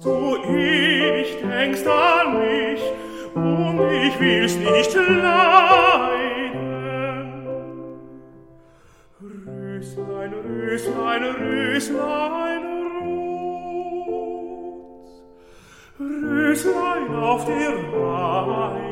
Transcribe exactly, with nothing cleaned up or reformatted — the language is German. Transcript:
du ewig denkst an mich, und ich will's nicht leiden. Röslein, Röslein, Röslein rot, Röslein auf der Weide,